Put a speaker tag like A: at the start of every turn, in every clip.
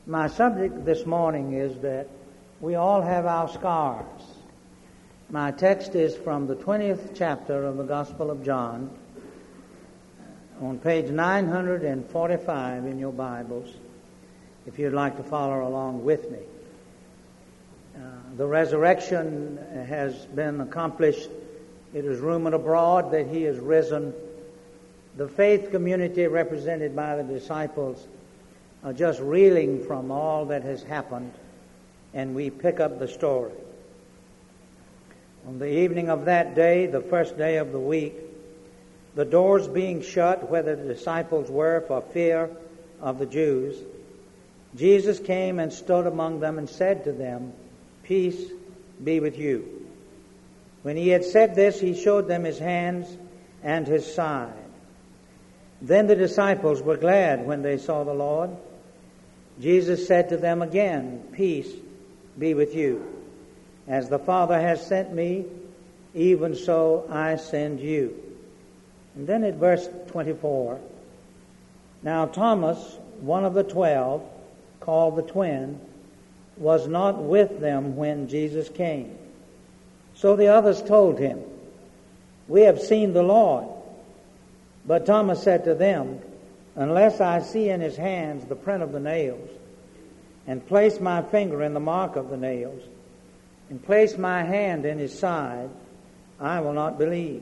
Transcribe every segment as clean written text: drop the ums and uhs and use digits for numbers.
A: My subject this morning is that we all have our scars. My text is from the 20th chapter of the Gospel of John, on page 945 in your Bibles, if you'd like to follow along with me. The resurrection has been accomplished. It is rumored abroad that he is risen. The faith community represented by the disciples are just reeling from all that has happened, and we pick up the story. On the evening of that day, the first day of the week, the doors being shut where the disciples were for fear of the Jews, Jesus came and stood among them and said to them, "Peace be with you." When he had said this, he showed them his hands and his side. Then the disciples were glad when they saw the Lord. Jesus said to them again, "Peace be with you. As the Father has sent me, even so I send you." And then at verse 24, "Now Thomas, one of the 12, called the twin, was not with them when Jesus came. So the others told him, 'We have seen the Lord.' But Thomas said to them, 'Unless I see in his hands the print of the nails, and place my finger in the mark of the nails, and place my hand in his side, I will not believe.'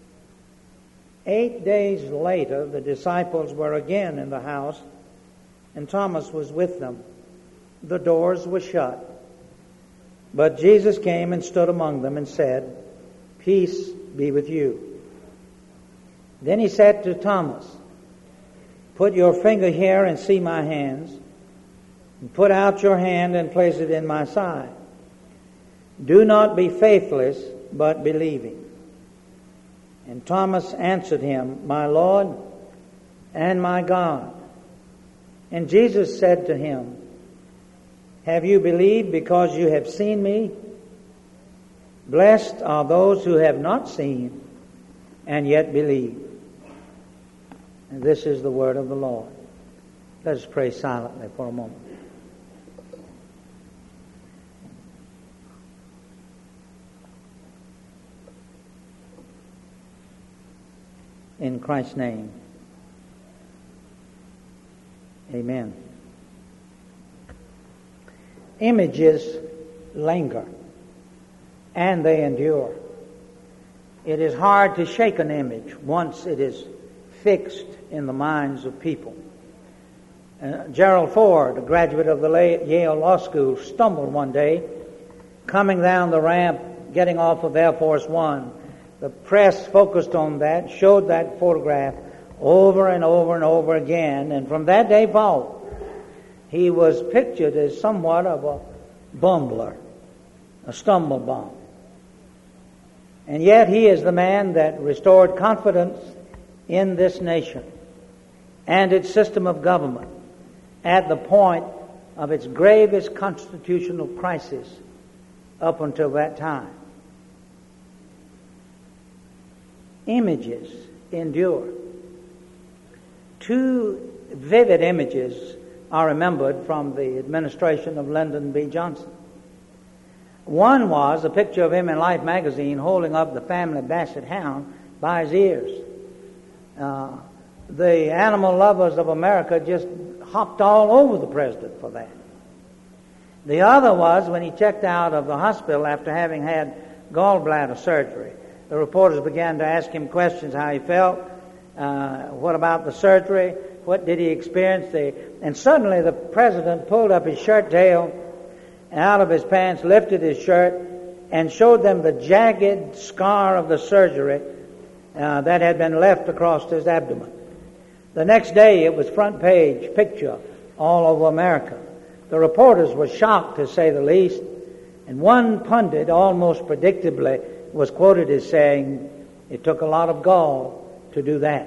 A: 8 days later, the disciples were again in the house, and Thomas was with them. The doors were shut. But Jesus came and stood among them and said, 'Peace be with you.' Then he said to Thomas, 'Put your finger here and see my hands, and put out your hand and place it in my side. Do not be faithless, but believing.' And Thomas answered him, 'My Lord and my God.' And Jesus said to him, 'Have you believed because you have seen me? Blessed are those who have not seen and yet believe.' And this is the word of the Lord." Let us pray silently for a moment. In Christ's name, amen. Images linger, and they endure. It is hard to shake an image once it is fixed in the minds of people. Gerald Ford, a graduate of the Yale Law School, stumbled one day coming down the ramp, getting off of Air Force One. The press focused on that, showed that photograph over and over and over again, and from that day forward, he was pictured as somewhat of a bumbler, a stumblebum. And yet he is the man that restored confidence in this nation and its system of government at the point of its gravest constitutional crisis up until that time. Images endure. Two vivid images are remembered from the administration of Lyndon B. Johnson. One was a picture of him in Life magazine holding up the family Basset hound by his ears. The animal lovers of America just hopped all over the president for that. The other was when he checked out of the hospital after having had gallbladder surgery. The reporters began to ask him questions, how he felt, what about the surgery, what did he experience, and suddenly the president pulled up his shirt tail out of his pants, lifted his shirt, and showed them the jagged scar of the surgery that had been left across his abdomen. The next day it was front page picture all over America. The reporters were shocked, to say the least, and one pundit almost predictably was quoted as saying, "It took a lot of gall to do that."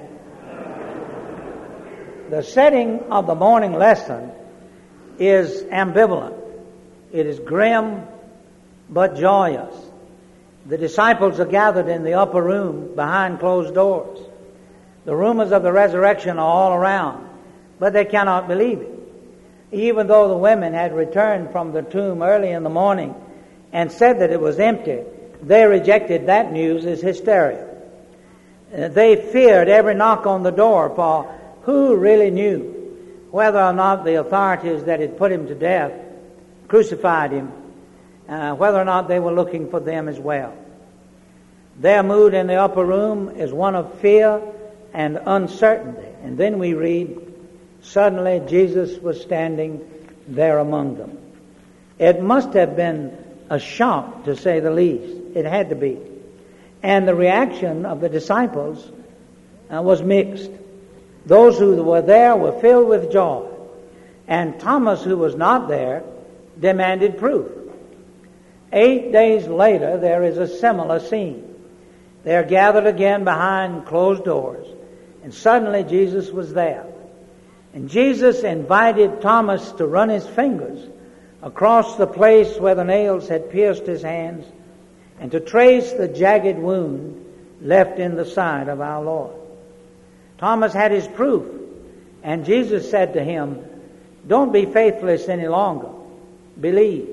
A: The setting of the morning lesson is ambivalent. It is grim but joyous. The disciples are gathered in the upper room behind closed doors. The rumors of the resurrection are all around, but they cannot believe it. even though the women had returned from the tomb early in the morning and said that it was empty, they rejected that news as hysteria. They feared every knock on the door, for who really knew whether or not the authorities that had put him to death, crucified him, whether or not they were looking for them as well. Their mood in the upper room is one of fear and uncertainty. And then we read, suddenly Jesus was standing there among them. It must have been a shock, to say the least. It had to be. And the reaction of the disciples was mixed. Those who were there were filled with joy. And Thomas, who was not there, demanded proof. 8 days later, there is a similar scene. They are gathered again behind closed doors. And suddenly Jesus was there. And Jesus invited Thomas to run his fingers across the place where the nails had pierced his hands and to trace the jagged wound left in the side of our Lord. Thomas had his proof, and Jesus said to him, "Don't be faithless any longer. Believe."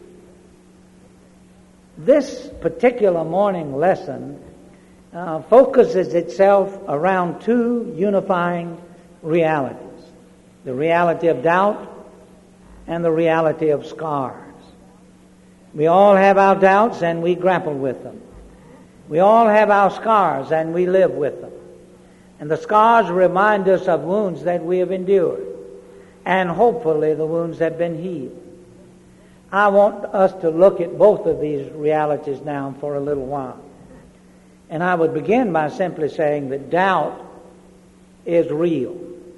A: This particular morning lesson focuses itself around two unifying realities: the reality of doubt and the reality of scars. We all have our doubts and we grapple with them. We all have our scars and we live with them. And the scars remind us of wounds that we have endured, and hopefully the wounds have been healed. I want us to look at both of these realities now for a little while. And I would begin by simply saying that doubt is real.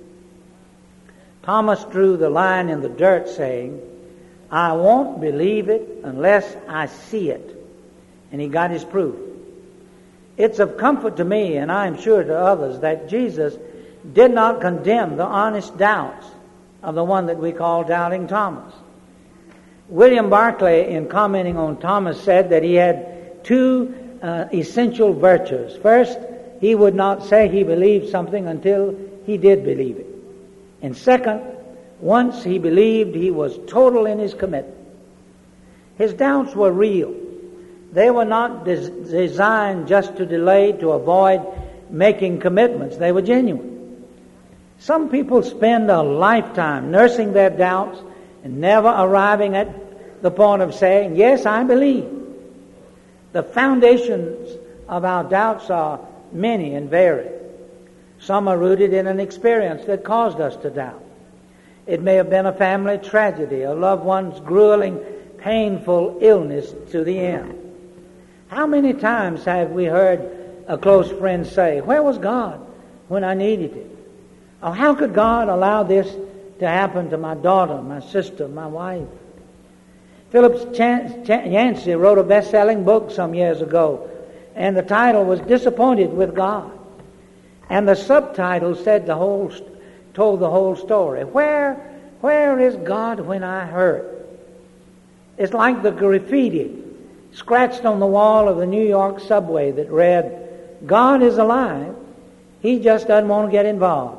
A: Thomas drew the line in the dirt saying, "I won't believe it unless I see it." And he got his proof. It's of comfort to me, and I am sure to others, that Jesus did not condemn the honest doubts of the one that we call Doubting Thomas. William Barclay, in commenting on Thomas, said that he had two essential virtues. First, he would not say he believed something until he did believe it. And second, once he believed, he was total in his commitment. His doubts were real. They were not designed just to delay, to avoid making commitments. They were genuine. Some people spend a lifetime nursing their doubts and never arriving at the point of saying, "Yes, I believe." The foundations of our doubts are many and varied. Some are rooted in an experience that caused us to doubt. It may have been a family tragedy, a loved one's grueling, painful illness to the end. How many times have we heard a close friend say, "Where was God when I needed Him?" Or, "How could God allow this to happen to my daughter, my sister, my wife?" Philip Yancey wrote a best-selling book some years ago, and the title was "Disappointed with God." And the subtitle told the whole story. Where is God when I hurt? It's like the graffiti scratched on the wall of the New York subway that read, "God is alive, He just doesn't want to get involved."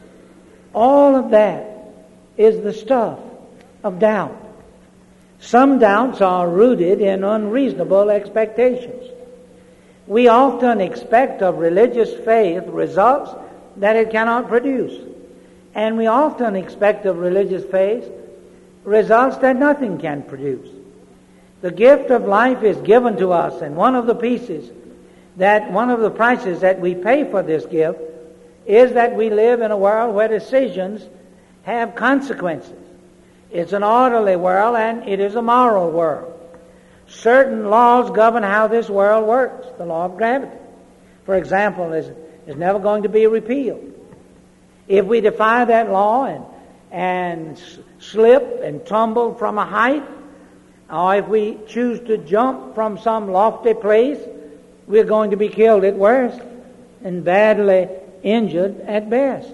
A: All of that is the stuff of doubt. Some doubts are rooted in unreasonable expectations. We often expect of religious faith results that it cannot produce. And we often expect of religious faith results that nothing can produce. The gift of life is given to us, and one of the prices that we pay for this gift is that we live in a world where decisions have consequences. It's an orderly world, and it is a moral world. Certain laws govern how this world works. The law of gravity, for example, is never going to be repealed. If we defy that law and slip and tumble from a height, or if we choose to jump from some lofty place, we're going to be killed at worst and badly injured at best.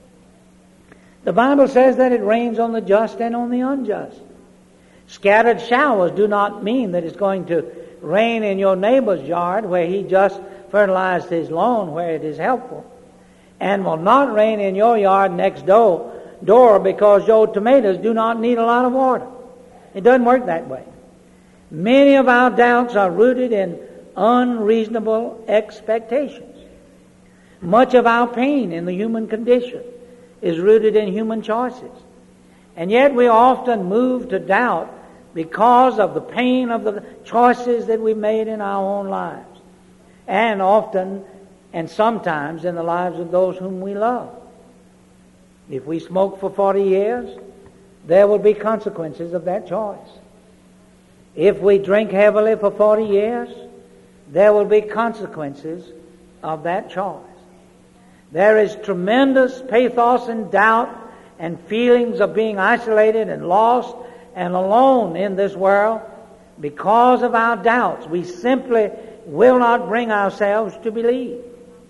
A: The Bible says that it rains on the just and on the unjust. Scattered showers do not mean that it's going to rain in your neighbor's yard where he just fertilized his lawn where it is helpful, and will not rain in your yard next door door because your tomatoes do not need a lot of water. It doesn't work that way. Many of our doubts are rooted in unreasonable expectations. Much of our pain in the human condition is rooted in human choices. And yet we often move to doubt because of the pain of the choices that we made in our own lives. And often and sometimes in the lives of those whom we love. If we smoke for 40 years, there will be consequences of that choice. If we drink heavily for 40 years, there will be consequences of that choice. There is tremendous pathos and doubt and feelings of being isolated and lost and alone in this world because of our doubts. We simply will not bring ourselves to believe.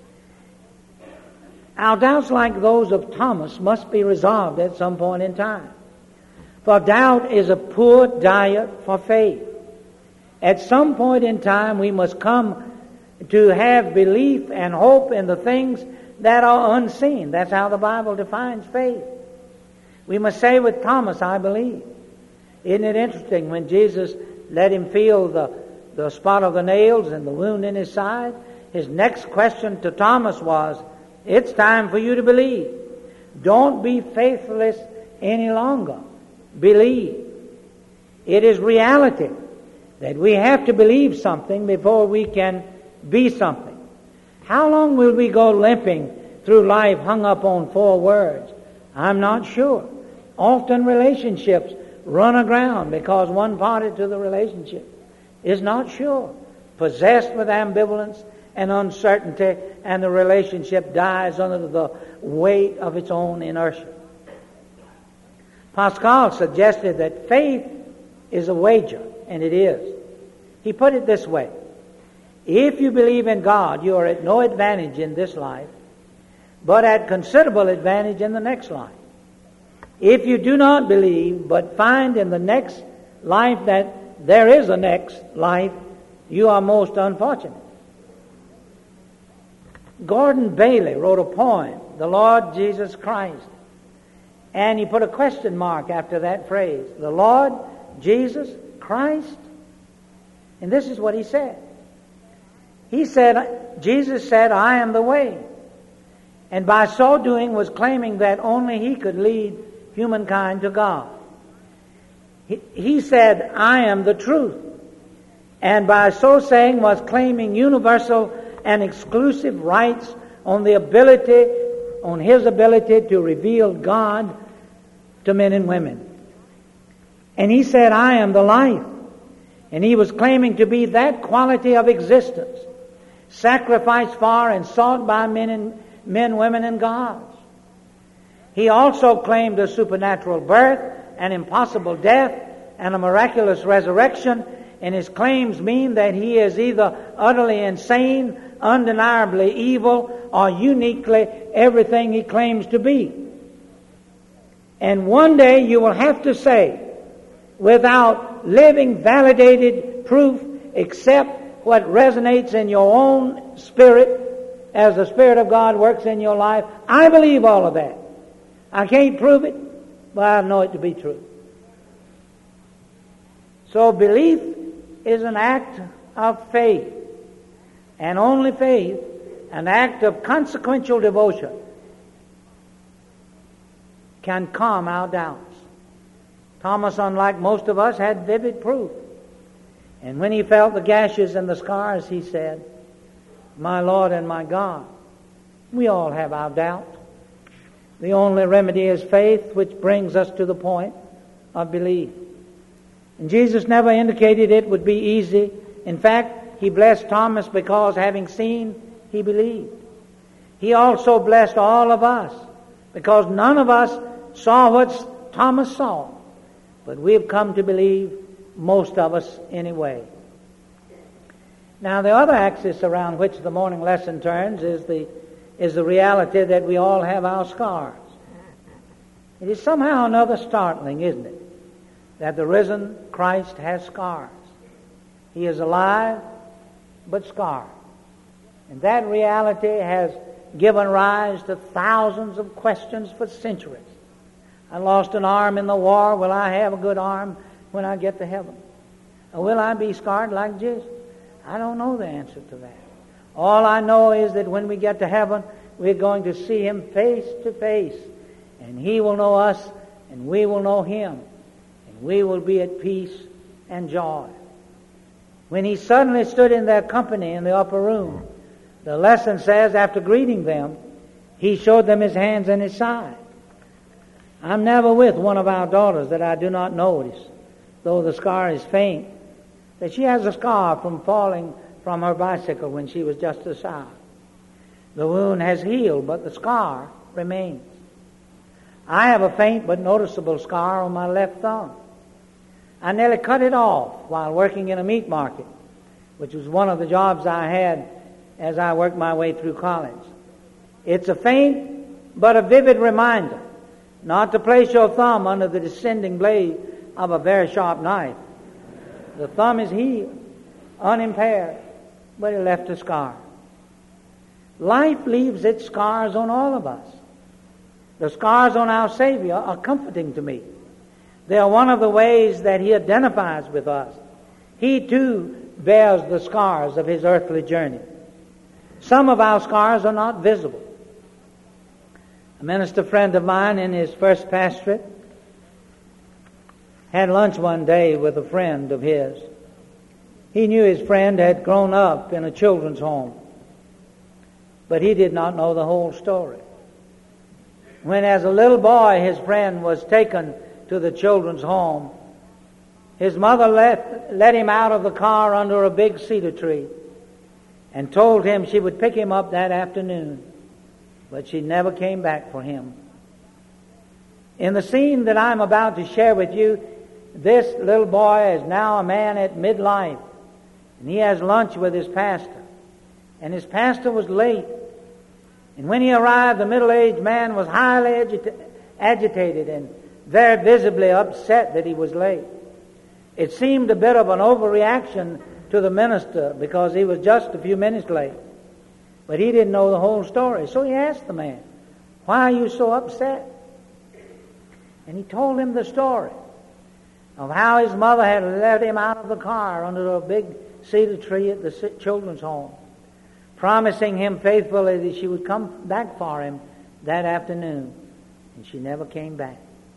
A: Our doubts, like those of Thomas, must be resolved at some point in time. For doubt is a poor diet for faith. At some point in time, we must come to have belief and hope in the things that are unseen. That's how the Bible defines faith. We must say with Thomas, I believe. Isn't it interesting when Jesus let him feel the spot of the nails and the wound in his side? His next question to Thomas was, it's time for you to believe. Don't be faithless any longer. Believe. It is reality that we have to believe something before we can be something. How long will we go limping through life hung up on 4 words? I'm not sure. Often relationships run aground because one party to the relationship is not sure, possessed with ambivalence and uncertainty, and the relationship dies under the weight of its own inertia. Pascal suggested that faith is a wager, and it is. He put it this way: if you believe in God, you are at no advantage in this life, but at considerable advantage in the next life. If you do not believe, but find in the next life that there is a next life, you are most unfortunate. Gordon Bailey wrote a poem, The Lord Jesus Christ, and he put a question mark after that phrase, the Lord Jesus Christ. And this is what he said. He said, Jesus said, I am the way. And by so doing was claiming that only he could lead humankind to God. He said, I am the truth. And by so saying was claiming universal and exclusive rights on his ability to reveal God to men and women. And he said, I am the life. And he was claiming to be that quality of existence, sacrificed for and sought by men, women, and gods. He also claimed a supernatural birth, an impossible death, and a miraculous resurrection, and his claims mean that he is either utterly insane, undeniably evil, or uniquely everything he claims to be. And one day you will have to say, without living validated proof except what resonates in your own spirit as the Spirit of God works in your life, I believe all of that. I can't prove it, but I know it to be true. So belief is an act of faith, and only faith, an act of consequential devotion, can calm our doubts. Thomas, unlike most of us, had vivid proof. And when he felt the gashes and the scars, he said, my Lord and my God. We all have our doubt. The only remedy is faith, which brings us to the point of belief. And Jesus never indicated it would be easy. In fact, he blessed Thomas because, having seen, he believed. He also blessed all of us because none of us saw what Thomas saw. But we have come to believe, most of us anyway. Now, the other axis around which the morning lesson turns is the reality that we all have our scars. It is somehow or another startling, isn't it, that the risen Christ has scars. He is alive, but scarred. And that reality has given rise to thousands of questions for centuries. I lost an arm in the war. Will I have a good arm when I get to heaven? Or will I be scarred like Jesus? I don't know the answer to that. All I know is that when we get to heaven, we're going to see Him face to face. And He will know us, and we will know Him. And we will be at peace and joy. When He suddenly stood in their company in the upper room, the lesson says, after greeting them, He showed them His hands and His side. I'm never with one of our daughters that I do not notice, though the scar is faint, that she has a scar from falling from her bicycle when she was just a child. The wound has healed, but the scar remains. I have a faint but noticeable scar on my left thumb. I nearly cut it off while working in a meat market, which was one of the jobs I had as I worked my way through college. It's a faint but a vivid reminder not to place your thumb under the descending blade of a very sharp knife. The thumb is healed, unimpaired, but it left a scar. Life leaves its scars on all of us. The scars on our Savior are comforting to me. They are one of the ways that He identifies with us. He too bears the scars of His earthly journey. Some of our scars are not visible. A minister friend of mine in his first pastorate had lunch one day with a friend of his. He knew his friend had grown up in a children's home, but he did not know the whole story. When as a little boy his friend was taken to the children's home, his mother let him out of the car under a big cedar tree and told him she would pick him up that afternoon, but she never came back for him. In the scene that I'm about to share with you, this little boy is now a man at midlife, and he has lunch with his pastor. And his pastor was late. And when he arrived, the middle-aged man was highly agitated and very visibly upset that he was late. It seemed a bit of an overreaction to the minister because he was just a few minutes late. But he didn't know the whole story. So he asked the man, "Why are you so upset?" And he told him the story of how his mother had let him out of the car under a big cedar tree at the children's home, promising him faithfully that she would come back for him that afternoon. And she never came back.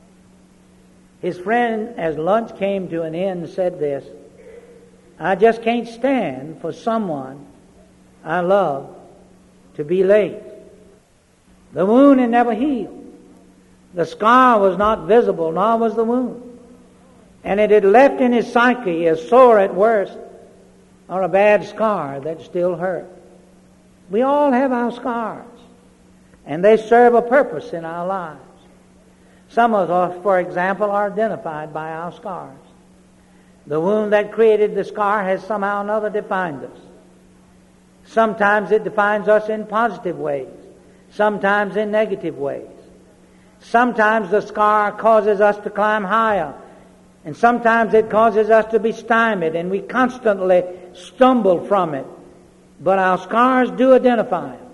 A: His friend, as lunch came to an end, said this, "I just can't stand for someone I love to be late." The wound had never healed. The scar was not visible, nor was the wound. And it had left in his psyche a sore at worst, or a bad scar that still hurt. We all have our scars, and they serve a purpose in our lives. Some of us, for example, are identified by our scars. The wound that created the scar has somehow or another defined us. Sometimes it defines us in positive ways, sometimes in negative ways. Sometimes the scar causes us to climb higher, and sometimes it causes us to be stymied, and we constantly stumble from it. But our scars do identify us.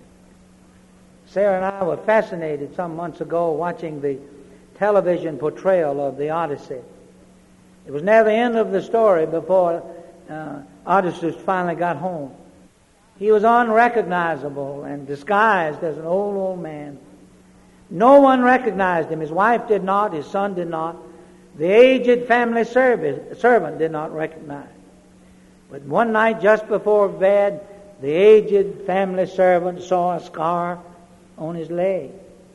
A: Sarah and I were fascinated some months ago watching the television portrayal of the Odyssey. It was near the end of the story before Odysseus finally got home. He was unrecognizable and disguised as an old man. No one recognized him. His wife did not. His son did not. The aged family servant did not recognize. But one night just before bed, the aged family servant saw a scar on his leg.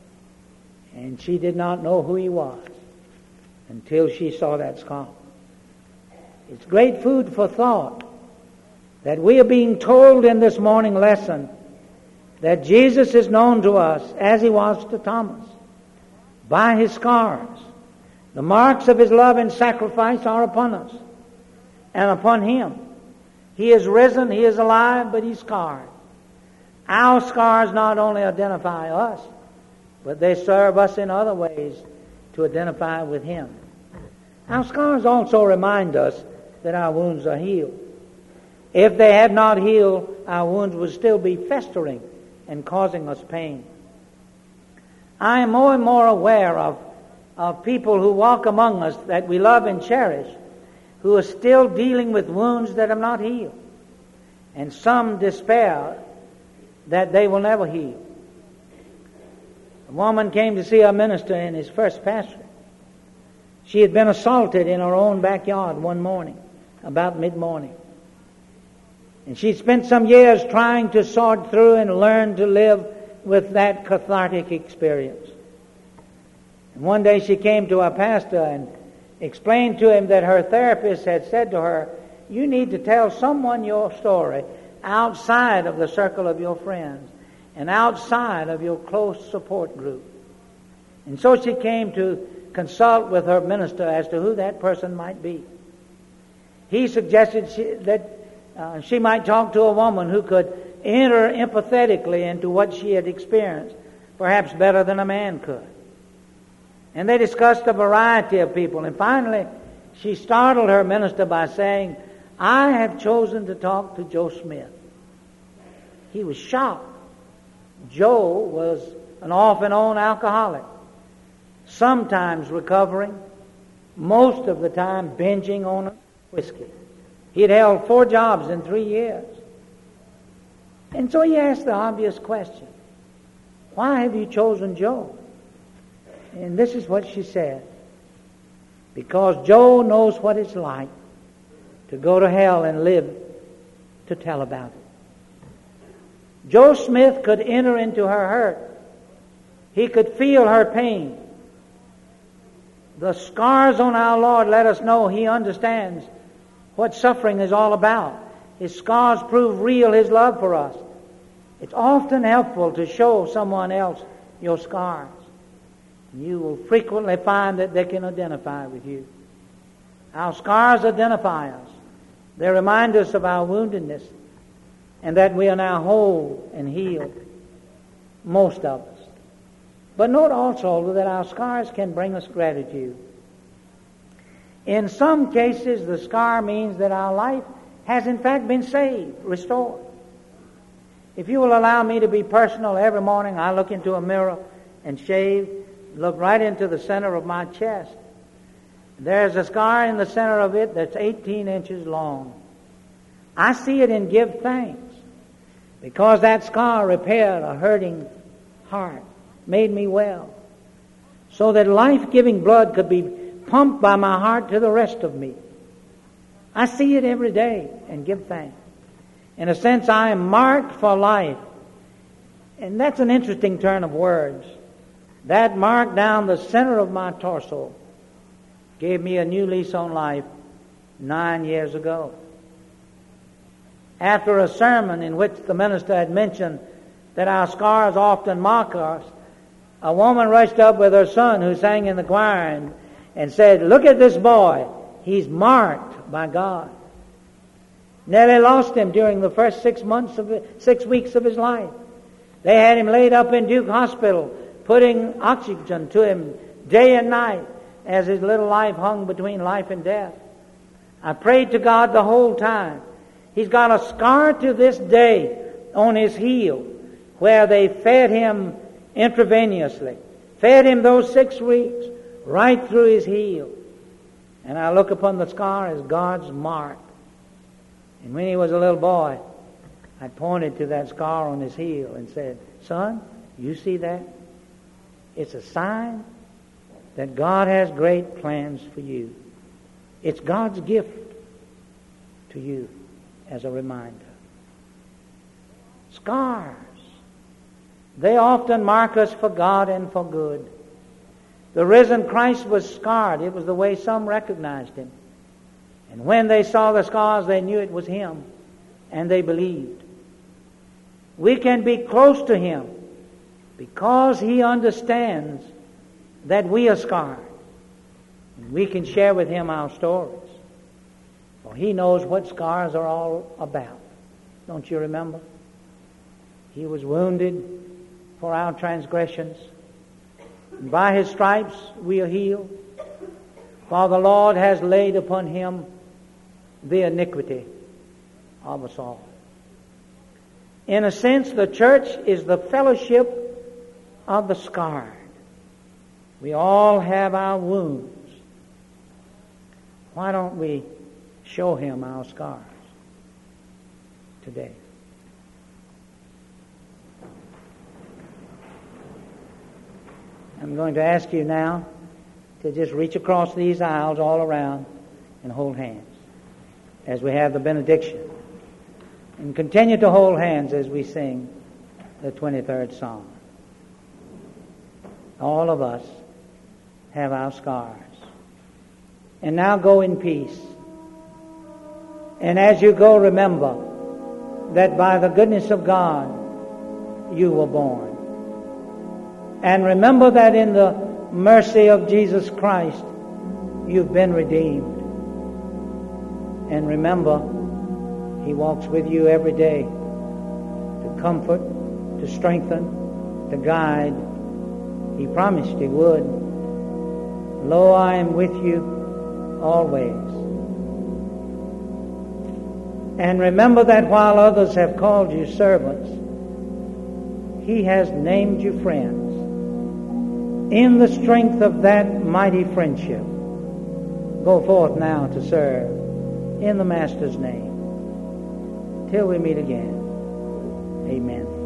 A: And she did not know who he was until she saw that scar. It's great food for thought that we are being told in this morning lesson that Jesus is known to us as He was to Thomas by His scars. The marks of His love and sacrifice are upon us and upon Him. He is risen, He is alive, but He's scarred. Our scars not only identify us, but they serve us in other ways to identify with Him. Our scars also remind us that our wounds are healed. If they had not healed, our wounds would still be festering and causing us pain. I am more and more aware of of people who walk among us that we love and cherish, who are still dealing with wounds that have not healed, and some despair that they will never heal. A woman came to see a minister in his first pastorate. She had been assaulted in her own backyard one morning, about mid-morning. And she'd spent some years trying to sort through and learn to live with that cathartic experience. And one day she came to our pastor and explained to him that her therapist had said to her, "You need to tell someone your story outside of the circle of your friends and outside of your close support group." And so she came to consult with her minister as to who that person might be. He suggested that she might talk to a woman who could enter empathetically into what she had experienced, perhaps better than a man could. And they discussed a variety of people. And finally, she startled her minister by saying, "I have chosen to talk to Joe Smith." He was shocked. Joe was an off and on alcoholic, sometimes recovering, most of the time binging on whiskey. He had held 4 jobs in 3 years. And so he asked the obvious question, "Why have you chosen Joe?" And this is what she said: "Because Joe knows what it's like to go to hell and live to tell about it." Joe Smith could enter into her hurt. He could feel her pain. The scars on our Lord let us know He understands what suffering is all about. His scars prove real His love for us. It's often helpful to show someone else your scars. You will frequently find that they can identify with you. Our scars identify us. They remind us of our woundedness and that we are now whole and healed, most of us. But note also that our scars can bring us gratitude. In some cases, the scar means that our life has in fact been saved, restored. If you will allow me to be personal, every morning I look into a mirror and shave, look right into the center of my chest. There's a scar in the center of it that's 18 inches long. I see it and give thanks, because that scar repaired a hurting heart, made me well, so that life-giving blood could be pumped by my heart to the rest of me. I see it every day and give thanks. In a sense, I am marked for life. And that's an interesting turn of words. That mark down the center of my torso gave me a new lease on life 9 years ago. After a sermon in which the minister had mentioned that our scars often mark us, a woman rushed up with her son who sang in the choir and said, "Look at this boy. He's marked by God." Nearly lost him during the first 6 weeks of his life. They had him laid up in Duke Hospital, putting oxygen to him day and night as his little life hung between life and death. I prayed to God the whole time. He's got a scar to this day on his heel where they fed him intravenously, fed him those 6 weeks right through his heel. And I look upon the scar as God's mark. And when he was a little boy, I pointed to that scar on his heel and said, "Son, you see that? It's a sign that God has great plans for you. It's God's gift to you as a reminder." Scars. They often mark us for God and for good. The risen Christ was scarred. It was the way some recognized him. And when they saw the scars, they knew it was him, and they believed. We can be close to him because he understands that we are scarred. And we can share with him our stories. For he knows what scars are all about. Don't you remember? He was wounded for our transgressions, and by his stripes we are healed. For the Lord has laid upon him the iniquity of us all. In a sense, the church is the fellowship of the scarred. We all have our wounds. Why don't we show him our scars today? I'm going to ask you now to just reach across these aisles all around and hold hands as we have the benediction. And continue to hold hands as we sing the 23rd Psalm. All of us have our scars. And now go in peace. And as you go, remember that by the goodness of God you were born. And remember that in the mercy of Jesus Christ you've been redeemed. And remember, he walks with you every day to comfort, to strengthen, to guide. He promised he would. Lo, I am with you always. And remember that while others have called you servants, he has named you friends. In the strength of that mighty friendship, go forth now to serve in the Master's name. Till we meet again. Amen.